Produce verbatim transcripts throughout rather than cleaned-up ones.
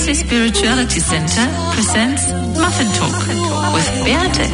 Mercy Spirituality Center presents Muffin Talk with Beate.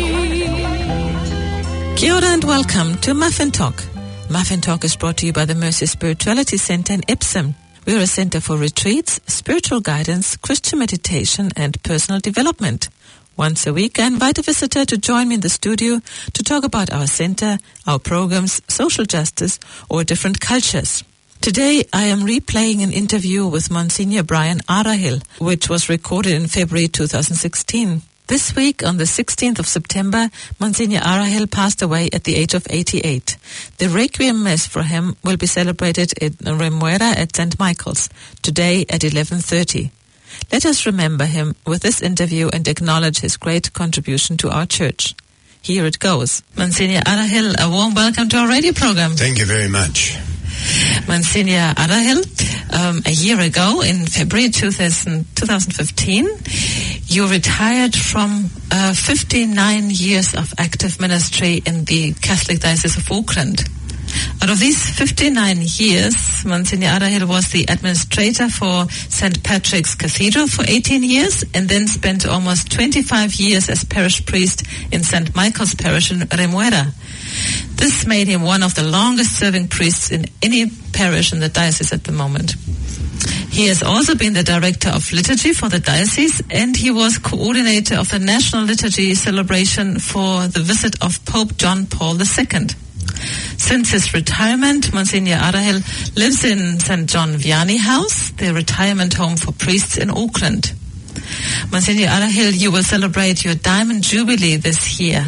Kia ora and welcome to Muffin Talk. Muffin Talk is brought to you by the Mercy Spirituality Center in Epsom. We are a center for retreats, spiritual guidance, Christian meditation, and personal development. Once a week, I invite a visitor to join me in the studio to talk about our center, our programs, social justice, or different cultures. Today, I am replaying an interview with Monsignor Brian Arahil, which was recorded in February two thousand sixteen. This week, on the sixteenth of September, Monsignor Arahil passed away at the age of eighty-eight. The Requiem Mass for him will be celebrated in Remuera at Saint Michael's, today at eleven thirty. Let us remember him with this interview and acknowledge his great contribution to our church. Here it goes. Monsignor Arahil, a warm welcome to our radio program. Thank you very much. Monsignor Arahil, um, a year ago, in February two thousand, twenty fifteen, you retired from uh, fifty-nine years of active ministry in the Catholic Diocese of Auckland. Out of these fifty-nine years, Monsignor Arahil was the administrator for Saint Patrick's Cathedral for eighteen years and then spent almost twenty-five years as parish priest in Saint Michael's Parish in Remuera. This made him one of the longest-serving priests in any parish in the diocese at the moment. He has also been the director of liturgy for the diocese, and he was coordinator of the National Liturgy celebration for the visit of Pope John Paul the Second. Since his retirement, Monsignor Arahil lives in Saint John Vianney House, the retirement home for priests in Auckland. Monsignor Arahil, you will celebrate your Diamond Jubilee this year.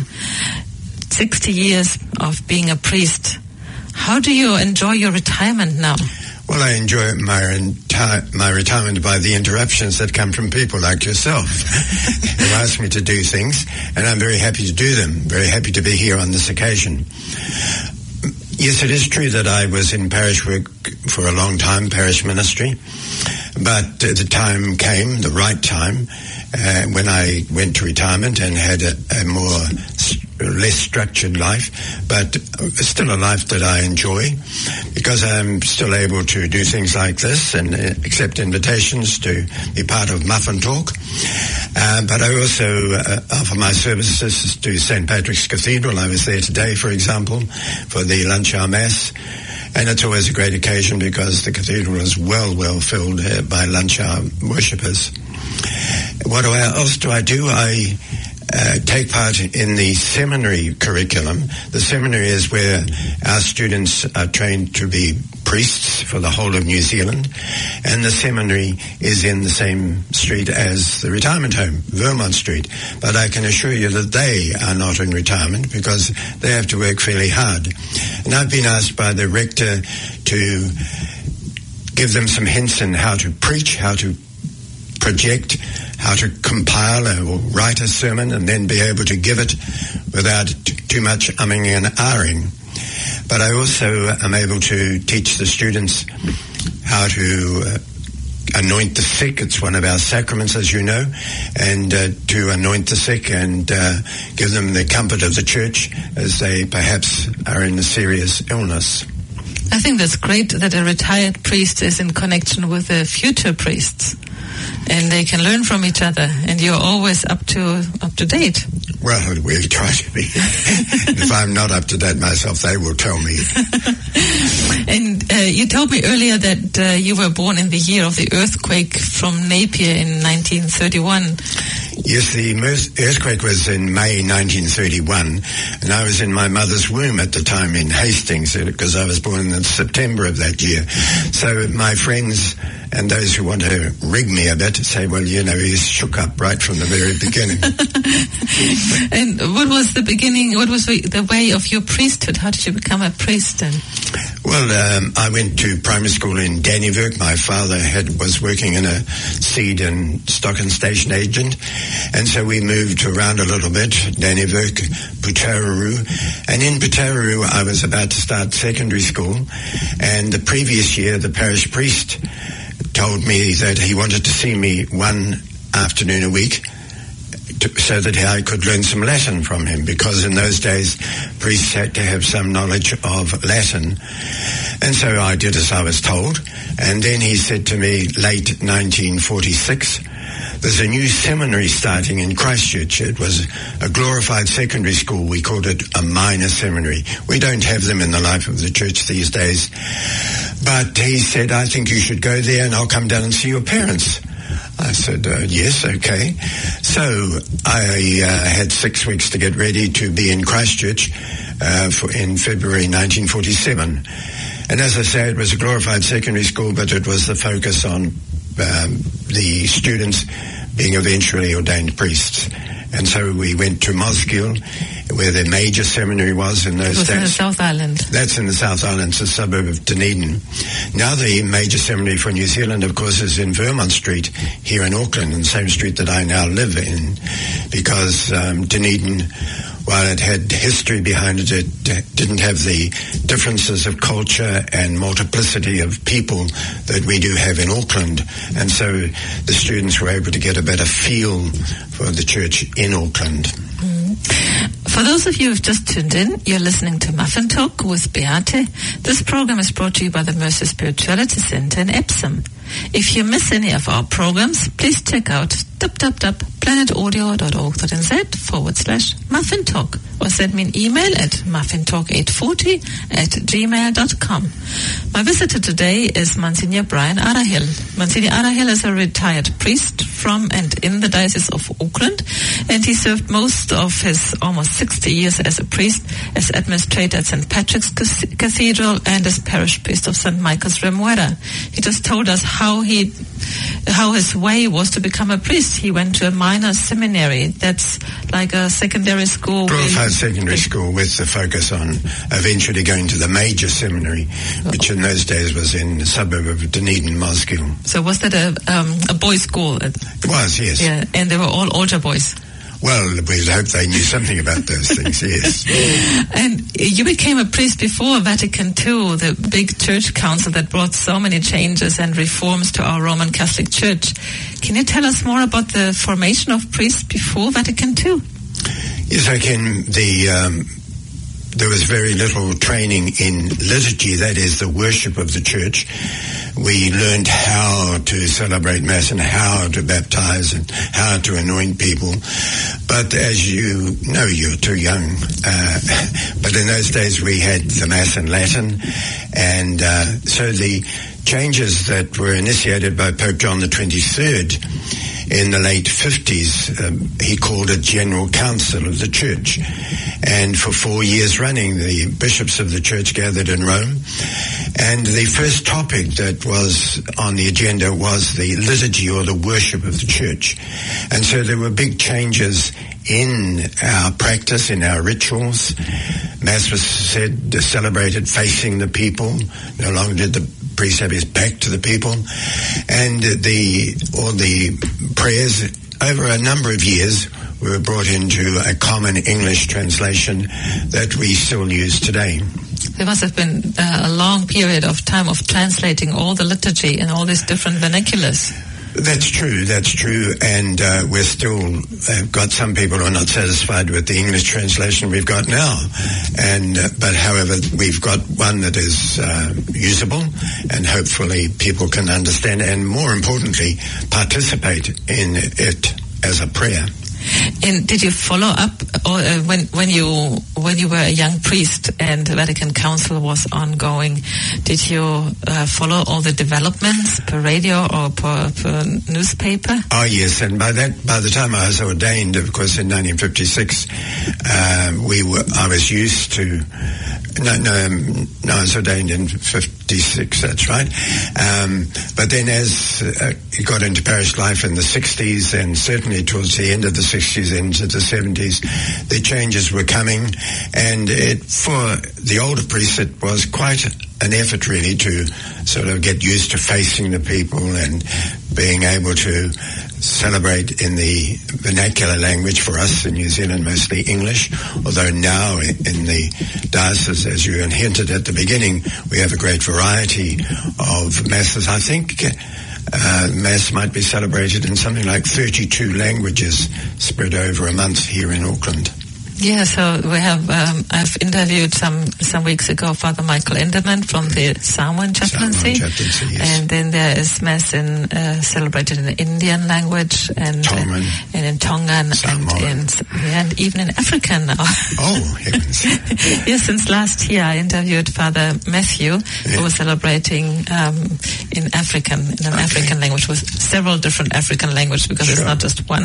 sixty years of being a priest. How do you enjoy your retirement now? Well, I enjoy my enti- my retirement by the interruptions that come from people like yourself who ask me to do things, and I'm very happy to do them, very happy to be here on this occasion. Yes, it is true that I was in parish work for a long time, parish ministry, but uh, the time came, the right time, uh, when I went to retirement and had a, a more less structured life, but still a life that I enjoy, because I'm still able to do things like this and accept invitations to be part of Muffin Talk. Uh, but I also uh, offer my services to Saint Patrick's Cathedral. I was there today, for example, for the lunch hour mass. And it's always a great occasion because the cathedral is well, well filled uh, by lunch hour worshippers. What do I, else do I do? I Uh, take part in the seminary curriculum. The seminary is where our students are trained to be priests for the whole of New Zealand, and the seminary is in the same street as the retirement home, Vermont Street. But I can assure you that they are not in retirement because they have to work fairly hard. And I've been asked by the rector to give them some hints on how to preach, how to project, how to compile or write a sermon and then be able to give it without t- too much umming and ahhing. But I also am able to teach the students how to uh, anoint the sick. It's one of our sacraments, as you know, and uh, to anoint the sick and uh, give them the comfort of the church as they perhaps are in a serious illness. I think that's great that a retired priest is in connection with the future priests, and they can learn from each other, and you're always up to up to date. Well, we'll try to be. If I'm not up to date myself, they will tell me. And uh, you told me earlier that uh, you were born in the year of the earthquake from Napier in nineteen thirty-one. Yes, the earthquake was in May nineteen thirty-one, and I was in my mother's womb at the time in Hastings, because I was born in September of that year. So my friends and those who want to rig me a bit say, well, you know, he's shook up right from the very beginning. And what was the beginning, what was the way of your priesthood? How did you become a priest then? Well, um, I went to primary school in Dannevirke. My father had was working in a seed and stock and station agent, and so we moved around a little bit, Dannevirke, Putaruru, and in Putaruru I was about to start secondary school, and the previous year the parish priest told me that he wanted to see me one afternoon a week to, so that I could learn some Latin from him, because in those days priests had to have some knowledge of Latin. And so I did as I was told. And then he said to me, late nineteen forty-six, there's a new seminary starting in Christchurch. It was a glorified secondary school. We called it a minor seminary. We don't have them in the life of the church these days. But he said, I think you should go there and I'll come down and see your parents. I said, uh, yes, okay. So I uh, had six weeks to get ready to be in Christchurch uh, for, in February nineteen forty-seven. And as I say, it was a glorified secondary school, but it was the focus on um, the students being eventually ordained priests. And so we went to Mosgiel, where the major seminary was in those days. It was in the South Island. That's in the South Island, it's a suburb of Dunedin. Now the major seminary for New Zealand, of course, is in Vermont Street here in Auckland, in the same street that I now live in, because um, Dunedin, while it had history behind it, it didn't have the differences of culture and multiplicity of people that we do have in Auckland. And so the students were able to get a better feel for the church in Auckland. Mm. For those of you who've just tuned in, you're listening to Muffin Talk with Beate. This program is brought to you by the Mercy Spirituality Center in Epsom. If you miss any of our programs, please check out www.planetaudio.org.nz forward slash Muffin Talk, or send me an email at muffintalk eight forty at gmail dot com. My visitor today is Monsignor Brian Arahill. Monsignor Arahill is a retired priest from and in the Diocese of Auckland, and he served most of his almost sixty years as a priest, as administrator at Saint Patrick's Cathedral, and as parish priest of Saint Michael's Remuera. He just told us how he, how his way was to become a priest. He went to a minor seminary. That's like a secondary school. Glorified secondary school with the focus on eventually going to the major seminary, which in those days was in the suburb of Dunedin, Mosgiel. So was that a um, a boys' school? It was, yes. Yeah, and they were all older boys. Well, we hope they knew something about those things, yes. And you became a priest before Vatican Two, the big church council that brought so many changes and reforms to our Roman Catholic Church. Can you tell us more about the formation of priests before Vatican Two? Yes, I can. The... Um, There was very little training in liturgy, that is, the worship of the church. We learned how to celebrate Mass and how to baptize and how to anoint people. But as you know, you're too young. Uh, but in those days we had the Mass in Latin. And uh, so the changes that were initiated by Pope John the twenty-third in the late fifties, um, he called a General Council of the Church. And for four years running, the bishops of the church gathered in Rome. And the first topic that was on the agenda was the liturgy, or the worship of the church. And so there were big changes in our practice, in our rituals. Mass was said, celebrated facing the people. No longer did the priest have his back to the people. And the all the prayers over a number of years were brought into a common English translation that we still use today. There must have been uh, a long period of time of translating all the liturgy in all these different vernaculars. That's true, that's true, and uh, we're still, uh, got some people who are not satisfied with the English translation we've got now, and uh, but however, we've got one that is uh, usable, and hopefully people can understand, and more importantly, participate in it as a prayer. And did you follow up, or uh, when when you when you were a young priest and the Vatican Council was ongoing? Did you uh, follow all the developments per radio or per, per newspaper? Oh yes, and by that by the time I was ordained, of course, in nineteen fifty-six, uh, we were I was used to. No, no, no, I was ordained in fifty-six, that's right. Um, but then as uh, you got into parish life in the sixties, and certainly towards the end of the sixties, into the seventies, the changes were coming. And it, for the older priests, it was quite an effort, really, to sort of get used to facing the people and being able to celebrate in the vernacular language, for us in New Zealand, mostly English, although now in the diocese, as you hinted at the beginning, we have a great variety of masses. I think uh, Mass might be celebrated in something like thirty-two languages spread over a month here in Auckland. Yeah, so we have, um, I've interviewed some, some weeks ago Father Michael Enderman from the Samoan Chaplaincy. Samoan Chaplaincy, yes. And then there is Mass in, uh, celebrated in the Indian language and, Tongan. Uh, and in Tongan and, in, yeah, and even in African now. Oh, heavens. Yes, since last year I interviewed Father Matthew, yeah. who was celebrating um, in African, in an okay. African language, with several different African languages, because sure. it's not just one.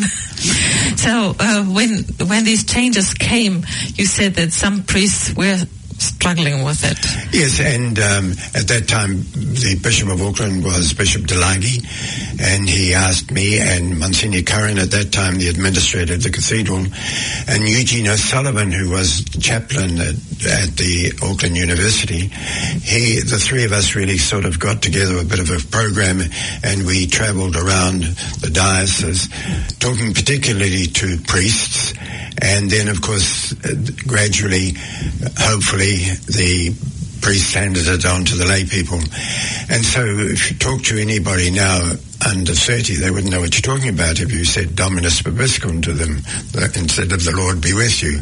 So uh, when when these changes came, you said that some priests were struggling with it. Yes, and um, at that time the Bishop of Auckland was Bishop Delagi, and he asked me and Monsignor Curran, at that time the administrator of the cathedral, and Eugene O'Sullivan, who was chaplain at, at the Auckland University. He, the three of us really sort of got together a bit of a program, and we travelled around the diocese, talking particularly to priests, and then of course gradually, hopefully, the priests handed it on to the lay people. And so if you talk to anybody now under thirty, they wouldn't know what you're talking about if you said Dominus Vobiscum to them instead of the Lord be with you.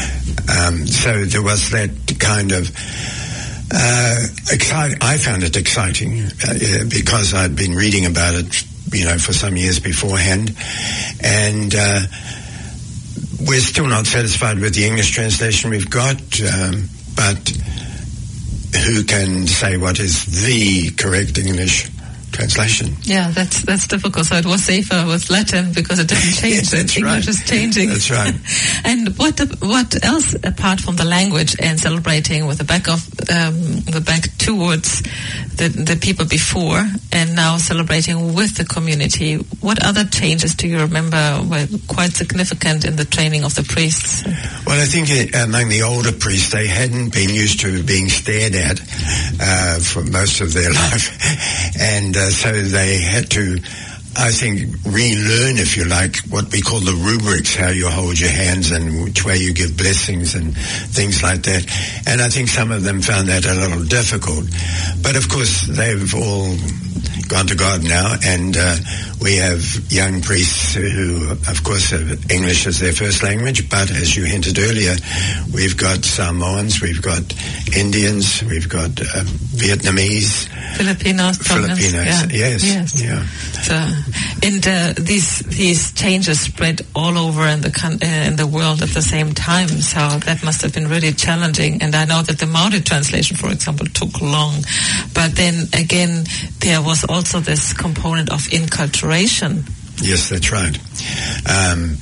Um, so there was that kind of uh, excite- I found it exciting uh, because I'd been reading about it, you know, for some years beforehand. And uh, we're still not satisfied with the English translation we've got, um, but who can say what is the correct English translation? Yeah, that's that's difficult. So it was safer with Latin because it didn't change. Yes, English right. is changing. That's right. And what what else apart from the language and celebrating with the back of um, the back towards the the people before, and now celebrating with the community? What other changes do you remember were quite significant in the training of the priests? Well, I think among the older priests, they hadn't been used to being stared at uh, for most of their life, and uh, so they had to, I think, relearn, if you like, what we call the rubrics, how you hold your hands and which way you give blessings and things like that. And I think some of them found that a little difficult. But of course, they've all gone to God now, and uh, we have young priests who, of course, have English as their first language, but as you hinted earlier, we've got Samoans, we've got Indians, we've got uh, Vietnamese, Filipinos, Filipinos, yeah. yes, yes. yeah. So, and uh, these these changes spread all over in the con- uh, in the world at the same time. So that must have been really challenging. And I know that the Maori translation, for example, took long. But then again, there was also this component of inculturation. Yes, that's right. Um,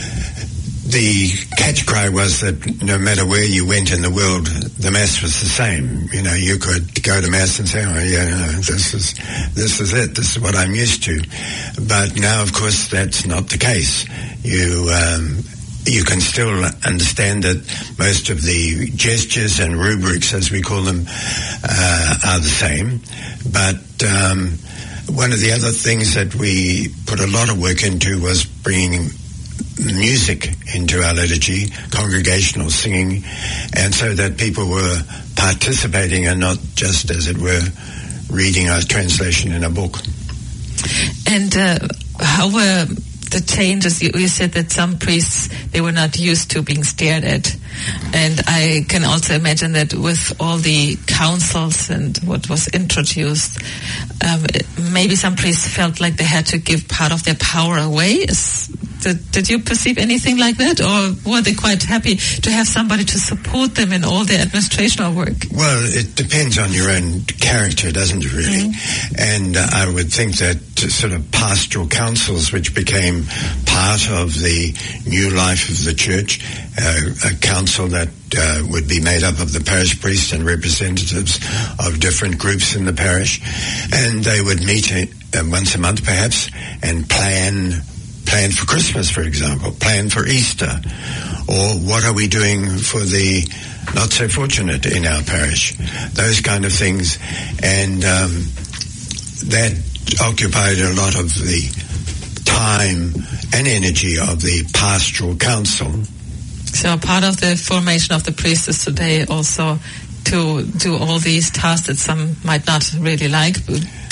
the catch cry was that no matter where you went in the world, the Mass was the same. You know, you could go to Mass and say, oh, yeah, no, this is this is it. This is what I'm used to. But now, of course, that's not the case. You um, you can still understand that most of the gestures and rubrics, as we call them, uh, are the same. But um, one of the other things that we put a lot of work into was bringing music into our liturgy, congregational singing, and so that people were participating and not just, as it were, reading a translation in a book. And uh, how were the changes? You, you said that some priests, they were not used to being stared at. And I can also imagine that with all the councils and what was introduced, um, maybe some priests felt like they had to give part of their power away. Is, did, did you perceive anything like that? Or were they quite happy to have somebody to support them in all their administrational work? Well, it depends on your own character, doesn't it, really? Mm-hmm. And uh, I would think that sort of pastoral councils, which became part of the new life of the church, uh, a council that uh, would be made up of the parish priest and representatives of different groups in the parish, and they would meet uh, once a month perhaps and plan plan for Christmas, for example, plan for Easter, or what are we doing for the not so fortunate in our parish, those kind of things. And um, that occupied a lot of the time and energy of the pastoral council. So part of the formation of the priests is today also to do all these tasks that some might not really like,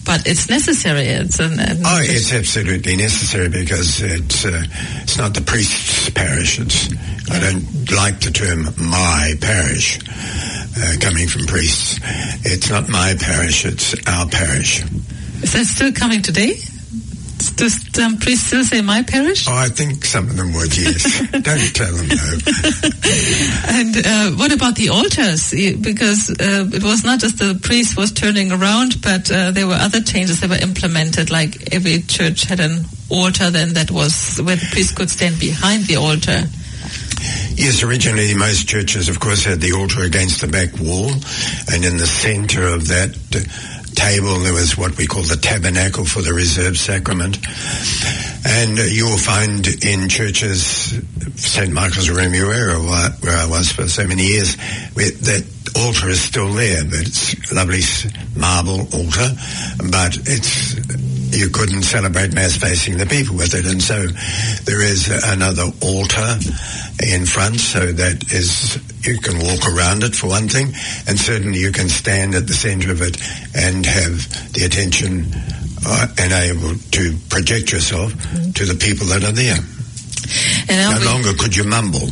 but it's necessary. It's an, an oh, it's absolutely necessary because it's uh, it's not the priest's parish. It's yeah. I don't like the term "my parish" uh, coming from priests. It's not my parish; it's our parish. Is that still coming today? Do some priests still say "my parish"? Oh, I think some of them would, yes. Don't tell them no. And uh, what about the altars? Because uh, it was not just the priest was turning around, but uh, there were other changes that were implemented, like every church had an altar then that was where the priest could stand behind the altar. Yes, originally most churches, of course, had the altar against the back wall, and in the center of that uh, table there was what we call the tabernacle for the reserved sacrament. And uh, you will find in churches, Saint Michael's Remuera, where I was for so many years, where that altar is still there, but it's a lovely marble altar, but it's you couldn't celebrate Mass facing the people with it. And so there is another altar in front, so that is, you can walk around it for one thing, and certainly you can stand at the center of it and have the attention uh, and able to project yourself mm-hmm. to the people that are there. And no we- longer could you mumble.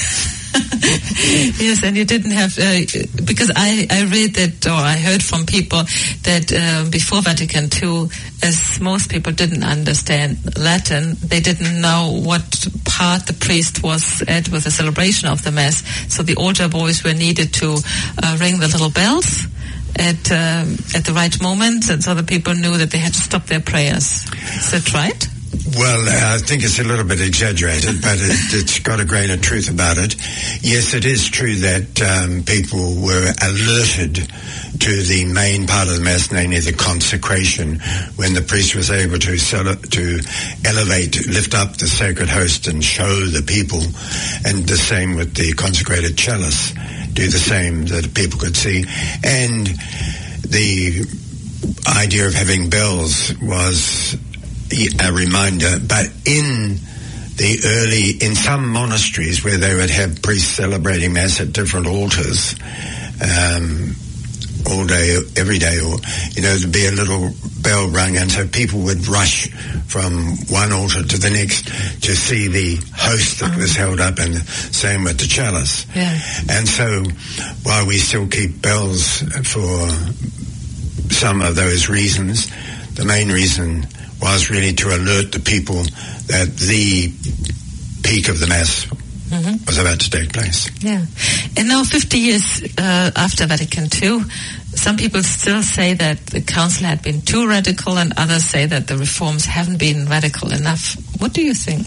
Yes, and you didn't have, uh, because I, I read that, or I heard from people that uh, before Vatican Two, as most people didn't understand Latin, they didn't know what part the priest was at with the celebration of the Mass. So the altar boys were needed to uh, ring the little bells at um, at the right moment, and so the people knew that they had to stop their prayers. Is that right? Well, uh, I think it's a little bit exaggerated, but it, it's got a grain of truth about it. Yes, it is true that um, people were alerted to the main part of the Mass, namely the consecration, when the priest was able to sell it, to elevate, lift up the sacred host and show the people, and the same with the consecrated chalice, do the same that people could see. And the idea of having bells was a reminder, but in the early, in some monasteries where they would have priests celebrating Mass at different altars, um, all day, every day, or, you know, there'd be a little bell rung, and so people would rush from one altar to the next to see the host that was held up, and same with the chalice. Yeah. And so, while we still keep bells for some of those reasons, the main reason was really to alert the people that the peak of the Mass mm-hmm. was about to take place. Yeah. And now fifty years uh, after Vatican Two, some people still say that the Council had been too radical, and others say that the reforms haven't been radical enough. What do you think?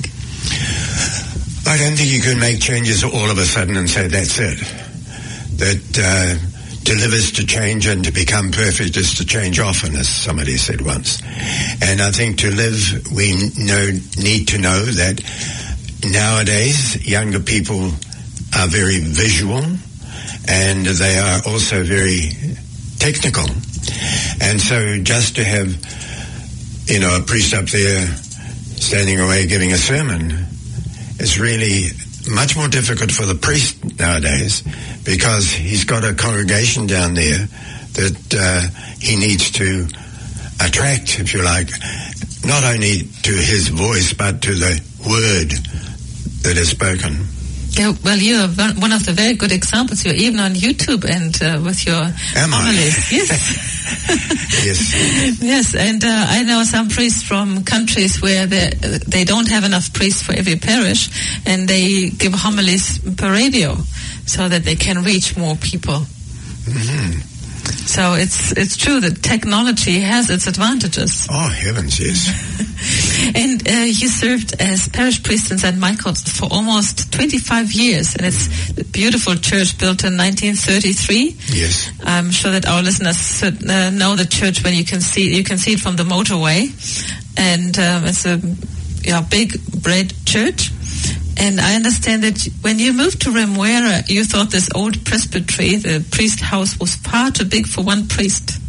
I don't think you can make changes all of a sudden and say that's it. That uh, to live is to change, and to become perfect is to change often, as somebody said once. And I think to live, we know, need to know that nowadays younger people are very visual, and they are also very technical. And so just to have, you know, a priest up there standing away giving a sermon is really much more difficult for the priest nowadays, because he's got a congregation down there that uh, he needs to attract, if you like, not only to his voice but to the word that is spoken. Yeah, well, you are one of the very good examples. You're even on YouTube and uh, with your Am homilies. I? Yes. Yes. Yes, and uh, I know some priests from countries where they they don't have enough priests for every parish, and they give homilies per radio so that they can reach more people. Mm-hmm. So it's it's true that technology has its advantages. Oh, heavens, yes. And uh, you served as parish priest in Saint Michael's for almost twenty-five years, and it's a beautiful church built in nineteen thirty-three. Yes. I'm sure that our listeners uh, know the church when you can see you can see it from the motorway, and um, it's a yeah, big red church. And I understand that when you moved to Remuera, you thought this old presbytery, the priest house, was far too big for one priest.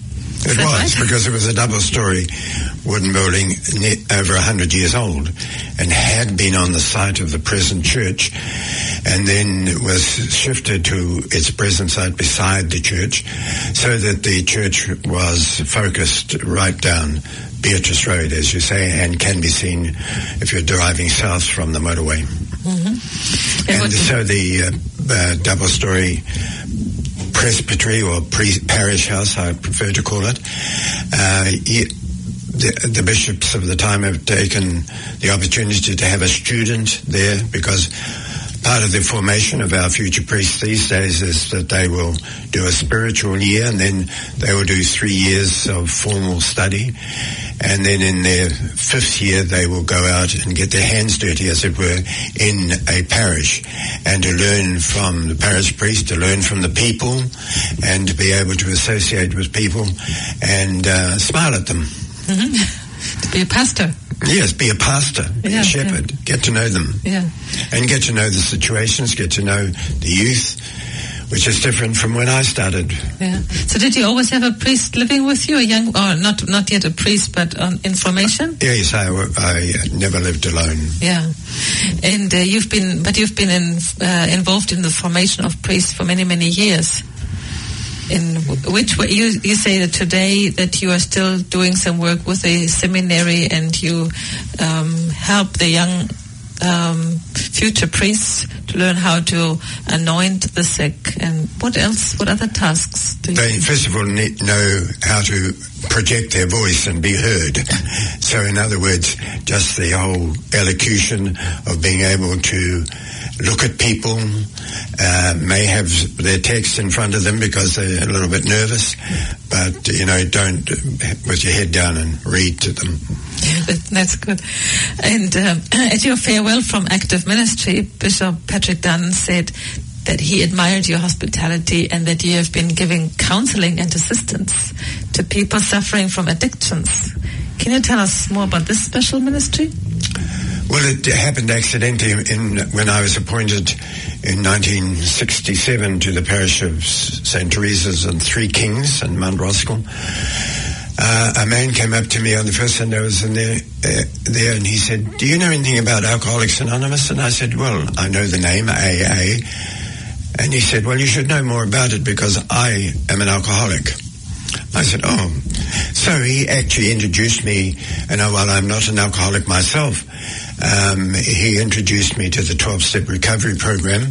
It was, right? Because it was a double-storey wooden building ne- over one hundred years old and had been on the site of the present church and then was shifted to its present site beside the church so that the church was focused right down Beatrice Road, as you say, and can be seen if you're driving south from the motorway. Mm-hmm. And, and so the uh, uh, double-storey presbytery or pre- parish house, I prefer to call it, uh, he, the, the bishops of the time have taken the opportunity to have a student there, because part of the formation of our future priests these days is that they will do a spiritual year and then they will do three years of formal study, and then in their fifth year they will go out and get their hands dirty, as it were, in a parish, and to learn from the parish priest, to learn from the people, and to be able to associate with people and uh, smile at them. Mm-hmm. To be a pastor. Yes, be a pastor, be yeah, a shepherd, yeah. Get to know them. Yeah. And get to know the situations, get to know the youth, which is different from when I started. Yeah. So did you always have a priest living with you, a young, or not not yet a priest, but on information? Yes, I, I never lived alone. Yeah. And uh, you've been, but you've been in, uh, involved in the formation of priests for many, many years. In which way, you, you say that today that you are still doing some work with the seminary and you um, help the young um, future priests to learn how to anoint the sick. And what else, what other tasks do you They, do? first of all, need, know how to project their voice and be heard. So in other words, just the whole elocution of being able to look at people, uh, may have their text in front of them because they're a little bit nervous, but, you know, don't with your head down and read to them. Yeah, that, that's good. And um, at your farewell from active ministry, Bishop Patrick Dunn said that he admired your hospitality and that you have been giving counseling and assistance to people suffering from addictions. Can you tell us more about this special ministry? Well, it happened accidentally in, when I was appointed in nineteen sixty-seven to the parish of Saint Teresa's and Three Kings in Mount Roskill. Uh, a man came up to me on the first Sunday I was in there, uh, there, and he said, "Do you know anything about Alcoholics Anonymous?" And I said, "Well, I know the name, A A." And he said, "Well, you should know more about it because I am an alcoholic." I said, "Oh." So he actually introduced me, and while I'm not an alcoholic myself, um, he introduced me to the twelve-step recovery program.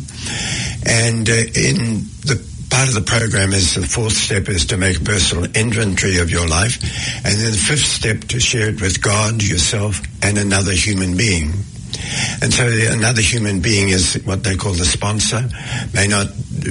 And uh, in the part of the program is the fourth step is to make a personal inventory of your life. And then the fifth step to share it with God, yourself, and another human being. And so the, another human being is what they call the sponsor. May not,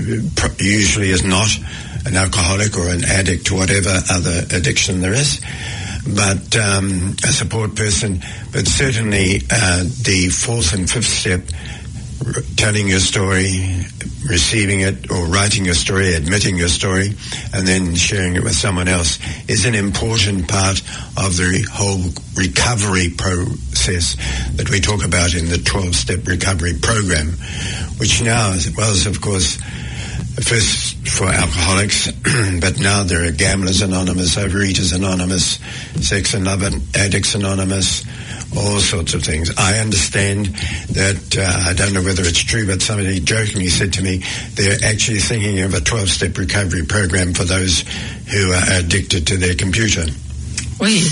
usually is not an alcoholic or an addict or whatever other addiction there is, but um, a support person. But certainly uh, the fourth and fifth step, r- telling your story, receiving it, or writing your story, admitting your story, and then sharing it with someone else, is an important part of the whole recovery process that we talk about in the twelve-step recovery program, which now was, of course, first for alcoholics, but now there are Gamblers Anonymous, Overeaters Anonymous, Sex and Love Addicts Anonymous, all sorts of things. I understand that, uh, I don't know whether it's true, but somebody jokingly said to me, they're actually thinking of a twelve-step recovery program for those who are addicted to their computer. Oui.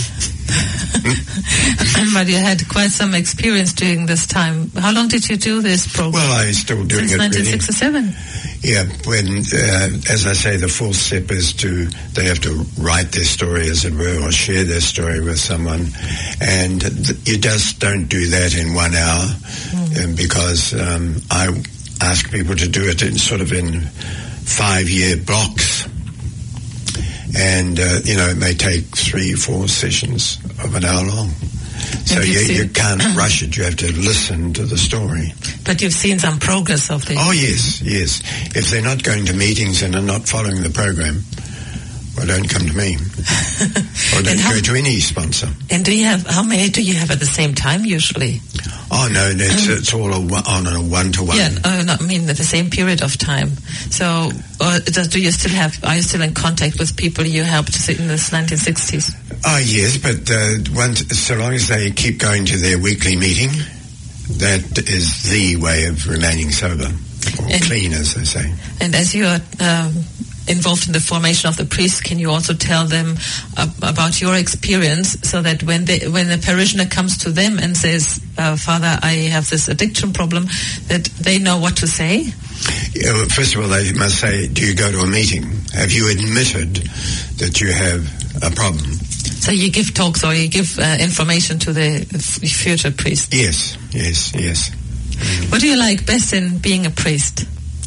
But you had quite some experience during this time. How long did you do this program? Well, I'm still doing Since it nineteen sixty-seven. Really. Yeah, when, uh, as I say, the fourth step is to, they have to write their story, as it were, or share their story with someone. And th- you just don't do that in one hour, mm. um, because um, I ask people to do it in sort of in five-year blocks. And, uh, you know, it may take three, four sessions of an hour long. So you, you can't rush it. You have to listen to the story. But you've seen some progress of this. Oh, yes, yes. If they're not going to meetings and are not following the program, well, don't come to me. Or don't how, go to any sponsor. And do you have, how many do you have at the same time usually? Oh, no, it's, it's all a, one- on a one-to-one. Yeah, uh, no, I mean, at the same period of time. So, or does, do you still have, are you still in contact with people you helped in the nineteen sixties? Oh, yes, but uh, once, so long as they keep going to their weekly meeting, that is the way of remaining sober, or and, clean, as they say. And as you are um, involved in the formation of the priests, can you also tell them uh, about your experience, so that when they, when a parishioner comes to them and says, uh, Father, I have this addiction problem, that they know what to say? Yeah, well, first of all, they must say, do you go to a meeting? Have you admitted that you have a problem? So you give talks or you give uh, information to the f- future priest? Yes, yes, yes. Mm. What do you like best in being a priest?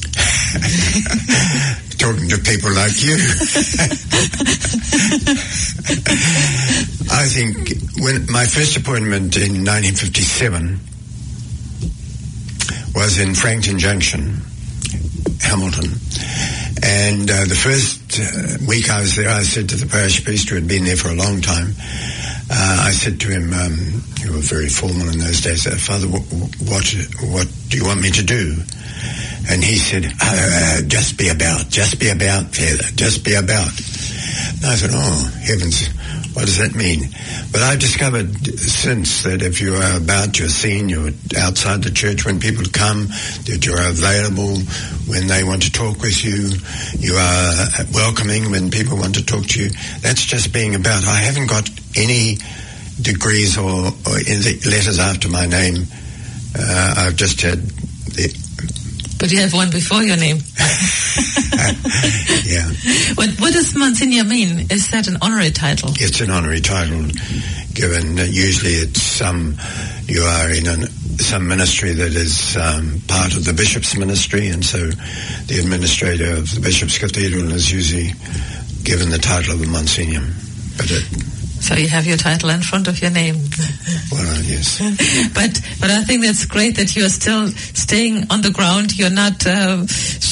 Talking to people like you. I think when my first appointment in nineteen fifty-seven was in Frankton Junction, Hamilton. And uh, the first uh, week I was there, I said to the parish priest, who had been there for a long time, uh, I said to him, um, you were very formal in those days, uh, Father, what, what what do you want me to do? And he said, uh, just be about, just be about, Father, just be about. And I said, oh, heavens, what does that mean? But I've discovered since that if you are about, you're seen, you're outside the church when people come, that you're available when they want to talk with you, you are welcoming when people want to talk to you. That's just being about. I haven't got any degrees or, or in the letters after my name. Uh, I've just had the... But you have one before your name. Yeah. What, what does Monsignor mean? Is that an honorary title? It's an honorary title given. Uh, usually it's some, you are in an, some ministry that is um, part of the bishop's ministry, and so the administrator of the bishop's cathedral is usually given the title of a Monsignor. But it, So you have your title in front of your name. Well, yes. but but I think that's great that you are still staying on the ground. You're not, uh,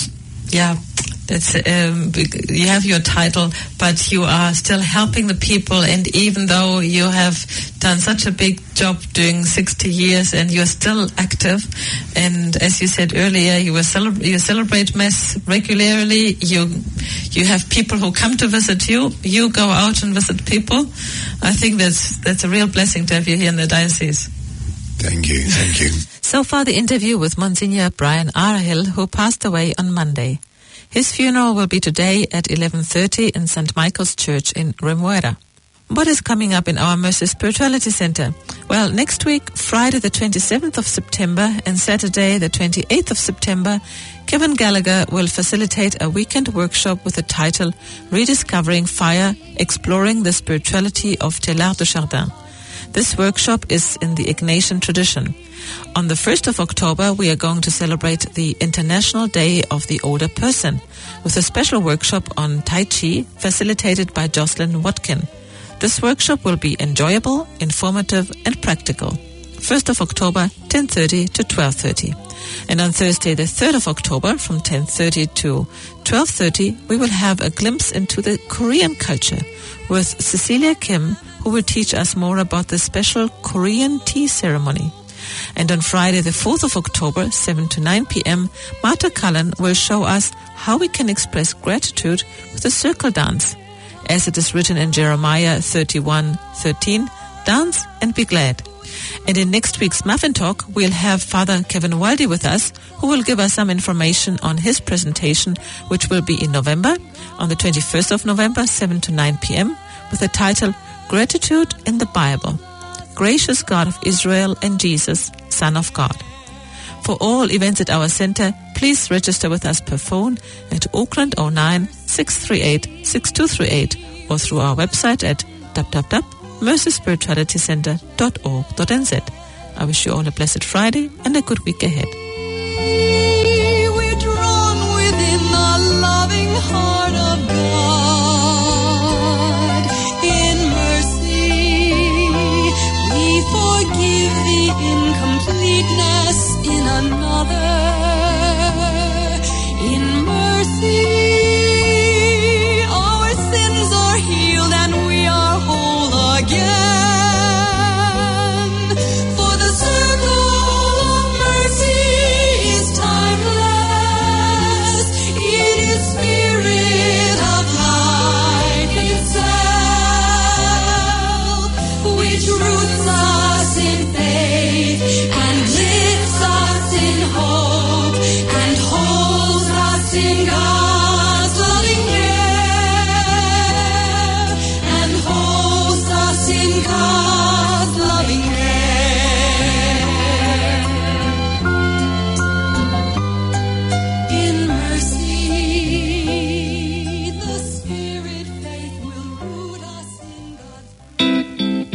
yeah, that's um, you have your title, but you are still helping the people. And even though you have done such a big job doing sixty years, and you're still active, and as you said earlier, you will celebra- you celebrate Mass regularly. You you have people who come to visit you. You go out and visit people. I think that's that's a real blessing to have you here in the diocese. Thank you, thank you. So far, the interview with Monsignor Brian Arahill, who passed away on Monday. His funeral will be today at eleven thirty in Saint Michael's Church in Remuera. What is coming up in our Mercy Spirituality Center? Well, next week, Friday the twenty-seventh of September and Saturday the twenty-eighth of September, Kevin Gallagher will facilitate a weekend workshop with the title Rediscovering Fire, Exploring the Spirituality of Teilhard de Chardin. This workshop is in the Ignatian tradition. On the first of October, we are going to celebrate the International Day of the Older Person with a special workshop on Tai Chi facilitated by Jocelyn Watkin. This workshop will be enjoyable, informative and practical. first of October, ten thirty to twelve thirty. And on Thursday, the third of October, from ten thirty to twelve thirty, we will have a glimpse into the Korean culture with Cecilia Kim, who will teach us more about the special Korean tea ceremony. And on Friday, the fourth of October, seven to nine p.m., Marta Cullen will show us how we can express gratitude with a circle dance. As it is written in Jeremiah thirty-one thirteen, dance and be glad. And in next week's Muffin Talk, we'll have Father Kevin Waldy with us, who will give us some information on his presentation, which will be in November, on the twenty-first of November, seven to nine p.m., with the title Gratitude in the Bible. Gracious God of Israel and Jesus, Son of God. For all events at our center, please register with us per phone at Auckland oh nine, six three eight, six two three eight or through our website at w w w dot mercy spirituality center dot org dot n z. I wish you all a blessed Friday and a good week ahead. We're drawn within the loving heart of God. In mercy, we forgive the incompleteness in another.